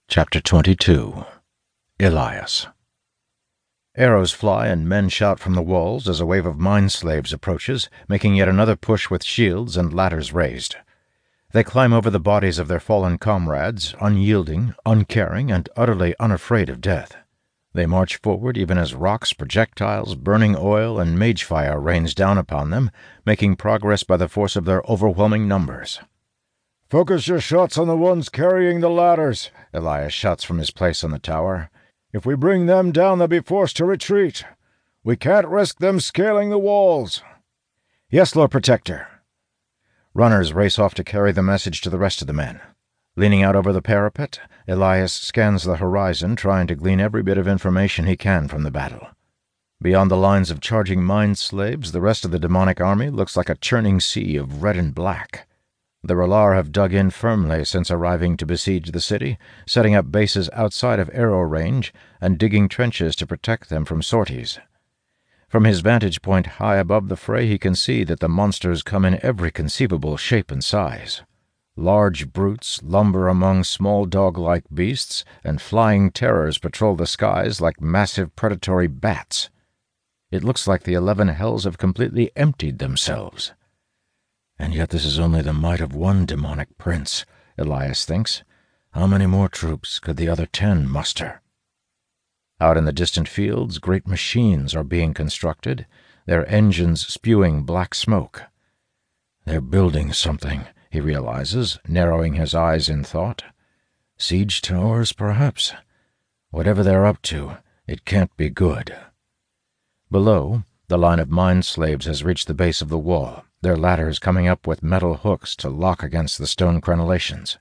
Chapter 22. Elias. Arrows fly and men shout from the walls as a wave of mine-slaves approaches, making yet another push with shields and ladders raised. They climb over the bodies of their fallen comrades, unyielding, uncaring, and utterly unafraid of death. They march forward even as rocks, projectiles, burning oil, and mage fire rains down upon them, making progress by the force of their overwhelming numbers. "Focus your shots on the ones carrying the ladders," Elias shouts from his place on the tower. "If we bring them down, they'll be forced to retreat. We can't risk them scaling the walls." "Yes, Lord Protector." Runners race off to carry the message to the rest of the men. Leaning out over the parapet, Elias scans the horizon, trying to glean every bit of information he can from the battle. Beyond the lines of charging mine-slaves, the rest of the demonic army looks like a churning sea of red and black. The Relar have dug in firmly since arriving to besiege the city, setting up bases outside of arrow range and digging trenches to protect them from sorties. From his vantage point high above the fray, he can see that the monsters come in every conceivable shape and size. Large brutes lumber among small dog-like beasts, and flying terrors patrol the skies like massive predatory bats. It looks like the 11 hells have completely emptied themselves. And yet this is only the might of one demonic prince, Elias thinks. How many more troops could the other 10 muster? Out in the distant fields, great machines are being constructed, their engines spewing black smoke. They're building something, he realizes, narrowing his eyes in thought. Siege towers, perhaps. Whatever they're up to, it can't be good. Below, the line of mine-slaves has reached the base of the wall, their ladders coming up with metal hooks to lock against the stone crenellations.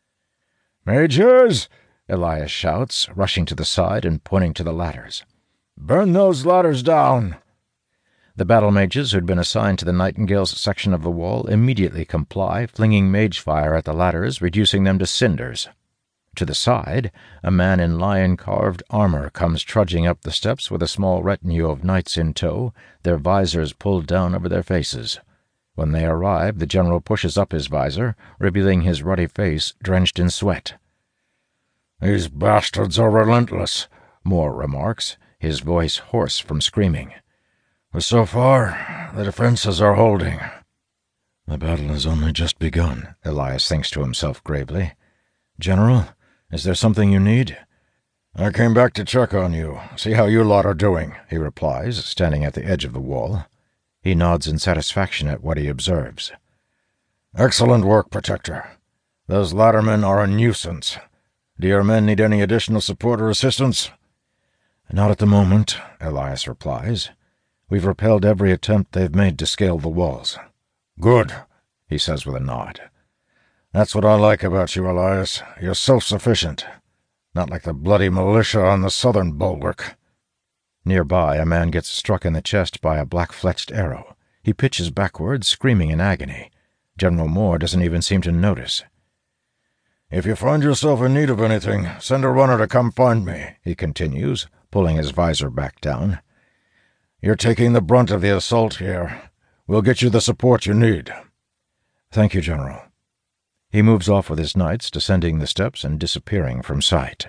"Majors!" Elias shouts, rushing to the side and pointing to the ladders. "Burn those ladders down!" The battle mages who'd been assigned to the Nightingale's section of the wall immediately comply, flinging mage fire at the ladders, reducing them to cinders. To the side, a man in lion-carved armor comes trudging up the steps with a small retinue of knights in tow, their visors pulled down over their faces. When they arrive, the general pushes up his visor, revealing his ruddy face drenched in sweat. "These bastards are relentless," Moore remarks, his voice hoarse from screaming. "But so far, the defenses are holding." The battle has only just begun, Elias thinks to himself gravely. "General, is there something you need?" "I came back to check on you, see how you lot are doing," he replies, standing at the edge of the wall. He nods in satisfaction at what he observes. "Excellent work, Protector. Those laddermen are a nuisance. Do your men need any additional support or assistance?" "Not at the moment," Elias replies. "We've repelled every attempt they've made to scale the walls." "Good," he says with a nod. "That's what I like about you, Elias. You're self-sufficient. Not like the bloody militia on the southern bulwark." Nearby, a man gets struck in the chest by a black-fletched arrow. He pitches backwards, screaming in agony. General Moore doesn't even seem to notice. "If you find yourself in need of anything, send a runner to come find me," he continues, pulling his visor back down. "You're taking the brunt of the assault here. We'll get you the support you need." "Thank you, General." He moves off with his knights, descending the steps and disappearing from sight.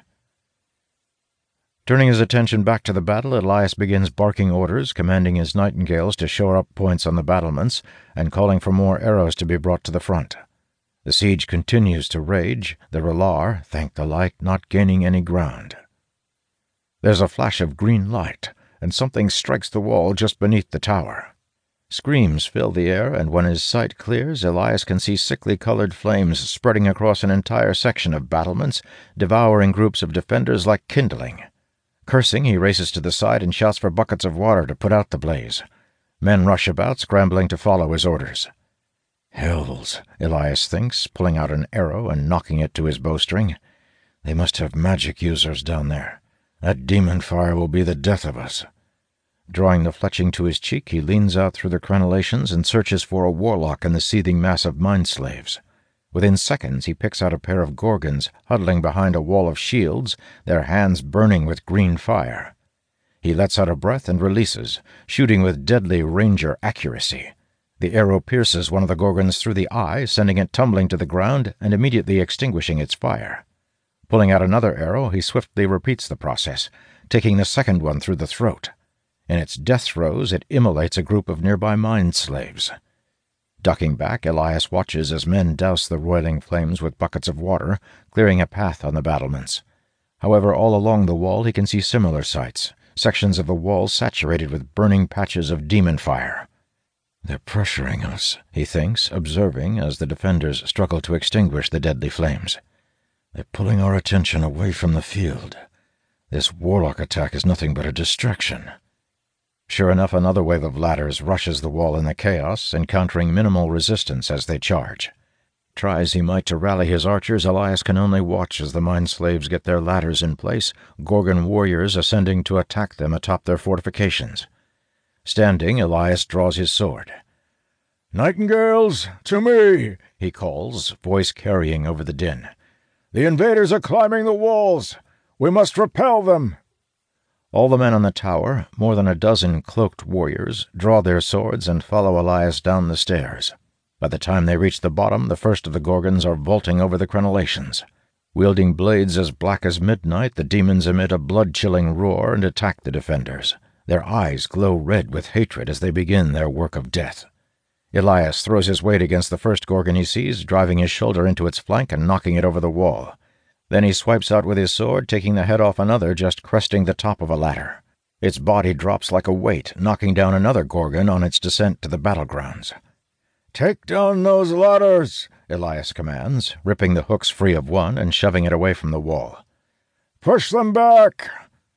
Turning his attention back to the battle, Elias begins barking orders, commanding his nightingales to shore up points on the battlements, and calling for more arrows to be brought to the front. The siege continues to rage, the Relar, thank the light, not gaining any ground. There's a flash of green light, and something strikes the wall just beneath the tower. Screams fill the air, and when his sight clears, Elias can see sickly-colored flames spreading across an entire section of battlements, devouring groups of defenders like kindling. Cursing, he races to the side and shouts for buckets of water to put out the blaze. Men rush about, scrambling to follow his orders. "Hells," Elias thinks, pulling out an arrow and knocking it to his bowstring. "They must have magic users down there. That demon fire will be the death of us." Drawing the fletching to his cheek, he leans out through the crenellations and searches for a warlock in the seething mass of mine-slaves. Within seconds, he picks out a pair of Gorgons huddling behind a wall of shields, their hands burning with green fire. He lets out a breath and releases, shooting with deadly ranger accuracy. The arrow pierces one of the Gorgons through the eye, sending it tumbling to the ground and immediately extinguishing its fire. Pulling out another arrow, he swiftly repeats the process, taking the second one through the throat. In its death throes, it immolates a group of nearby mine slaves. Ducking back, Elias watches as men douse the roiling flames with buckets of water, clearing a path on the battlements. However, all along the wall he can see similar sights, sections of the wall saturated with burning patches of demon fire. "They're pressuring us," he thinks, observing as the defenders struggle to extinguish the deadly flames. "They're pulling our attention away from the field. This warlock attack is nothing but a distraction." Sure enough, another wave of ladders rushes the wall in the chaos, encountering minimal resistance as they charge. Try as he might to rally his archers, Elias can only watch as the mine slaves get their ladders in place, Gorgon warriors ascending to attack them atop their fortifications. Standing, Elias draws his sword. "Nightingales, to me!" he calls, voice carrying over the din. "The invaders are climbing the walls. We must repel them." All the men on the tower, more than a dozen cloaked warriors, draw their swords and follow Elias down the stairs. By the time they reach the bottom, the first of the Gorgons are vaulting over the crenellations. Wielding blades as black as midnight, the demons emit a blood-chilling roar and attack the defenders. Their eyes glow red with hatred as they begin their work of death. Elias throws his weight against the first Gorgon he sees, driving his shoulder into its flank and knocking it over the wall. Then he swipes out with his sword, taking the head off another just cresting the top of a ladder. Its body drops like a weight, knocking down another Gorgon on its descent to the battlegrounds. "Take down those ladders," Elias commands, ripping the hooks free of one and shoving it away from the wall. "Push them back!"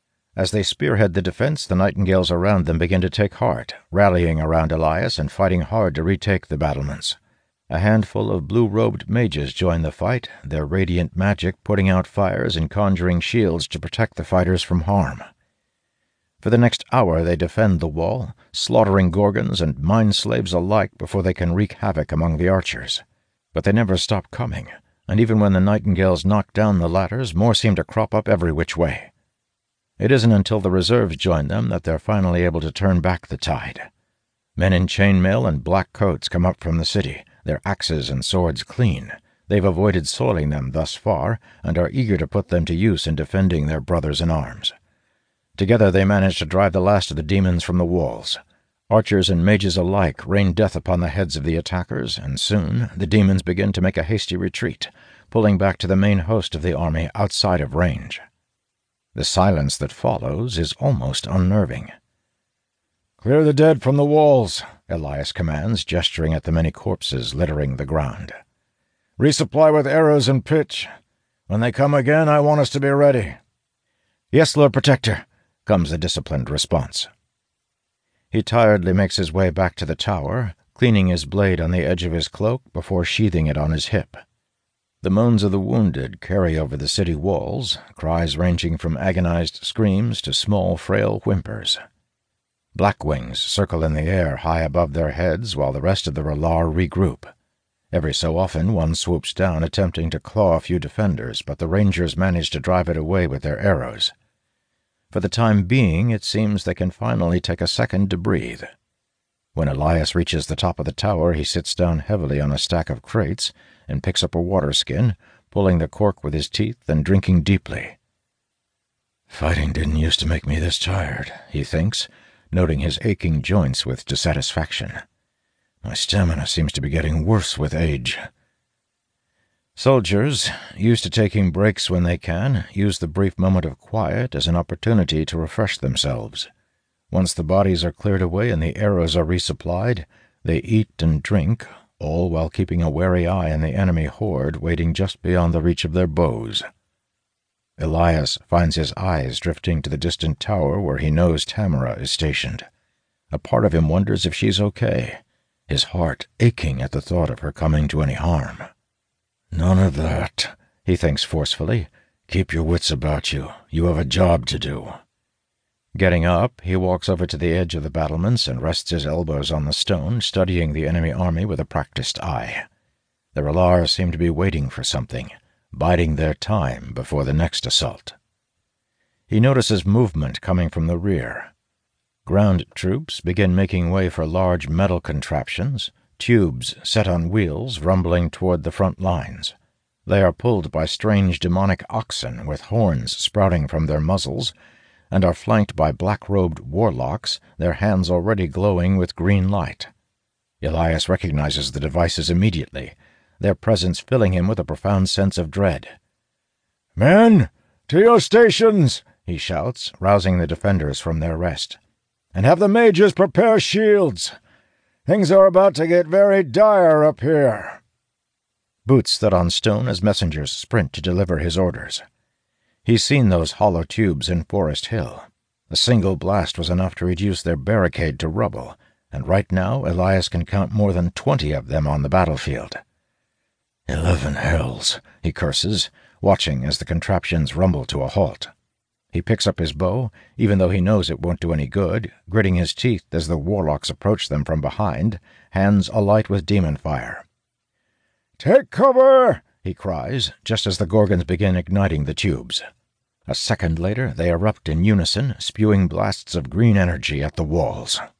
As they spearhead the defense, the nightingales around them begin to take heart, rallying around Elias and fighting hard to retake the battlements. A handful of blue-robed mages join the fight, their radiant magic putting out fires and conjuring shields to protect the fighters from harm. For the next hour they defend the wall, slaughtering Gorgons and mine slaves alike before they can wreak havoc among the archers. But they never stop coming, and even when the nightingales knock down the ladders, more seem to crop up every which way. It isn't until the reserves join them that they're finally able to turn back the tide. Men in chainmail and black coats come up from the city, their axes and swords clean. They've avoided soiling them thus far, and are eager to put them to use in defending their brothers in arms. Together they manage to drive the last of the demons from the walls. Archers and mages alike rain death upon the heads of the attackers, and soon the demons begin to make a hasty retreat, pulling back to the main host of the army outside of range. The silence that follows is almost unnerving. "Clear the dead from the walls," Elias commands, gesturing at the many corpses littering the ground. "Resupply with arrows and pitch. When they come again, I want us to be ready." "Yes, Lord Protector," comes the disciplined response. He tiredly makes his way back to the tower, cleaning his blade on the edge of his cloak before sheathing it on his hip. The moans of the wounded carry over the city walls, cries ranging from agonized screams to small, frail whimpers. Blackwings circle in the air high above their heads while the rest of the Re'lar regroup. Every so often one swoops down attempting to claw a few defenders, but the rangers manage to drive it away with their arrows. For the time being, it seems they can finally take a second to breathe. When Elias reaches the top of the tower, he sits down heavily on a stack of crates and picks up a water skin, pulling the cork with his teeth and drinking deeply. "Fighting didn't used to make me this tired," he thinks, noting his aching joints with dissatisfaction. "My stamina seems to be getting worse with age." Soldiers, used to taking breaks when they can, use the brief moment of quiet as an opportunity to refresh themselves. Once the bodies are cleared away and the arrows are resupplied, they eat and drink, all while keeping a wary eye on the enemy horde waiting just beyond the reach of their bows. Elias finds his eyes drifting to the distant tower where he knows Tamara is stationed. A part of him wonders if she's okay, his heart aching at the thought of her coming to any harm. "None of that," he thinks forcefully. "Keep your wits about you. You have a job to do." Getting up, he walks over to the edge of the battlements and rests his elbows on the stone, studying the enemy army with a practiced eye. The Re'lar seem to be waiting for something, biding their time before the next assault. He notices movement coming from the rear. Ground troops begin making way for large metal contraptions, tubes set on wheels rumbling toward the front lines. They are pulled by strange demonic oxen with horns sprouting from their muzzles, and are flanked by black-robed warlocks, their hands already glowing with green light. Elias recognizes the devices immediately, their presence filling him with a profound sense of dread. "Men, to your stations!" he shouts, rousing the defenders from their rest. "And have the mages prepare shields. Things are about to get very dire up here." Boots stood on stone as messengers sprint to deliver his orders. He's seen those hollow tubes in Forest Hill. A single blast was enough to reduce their barricade to rubble, and right now Elias can count more than 20 of them on the battlefield. 11 hells, he curses, watching as the contraptions rumble to a halt. He picks up his bow, even though he knows it won't do any good, gritting his teeth as the warlocks approach them from behind, hands alight with demon fire. "Take cover!" he cries, just as the Gorgons begin igniting the tubes. A second later, they erupt in unison, spewing blasts of green energy at the walls.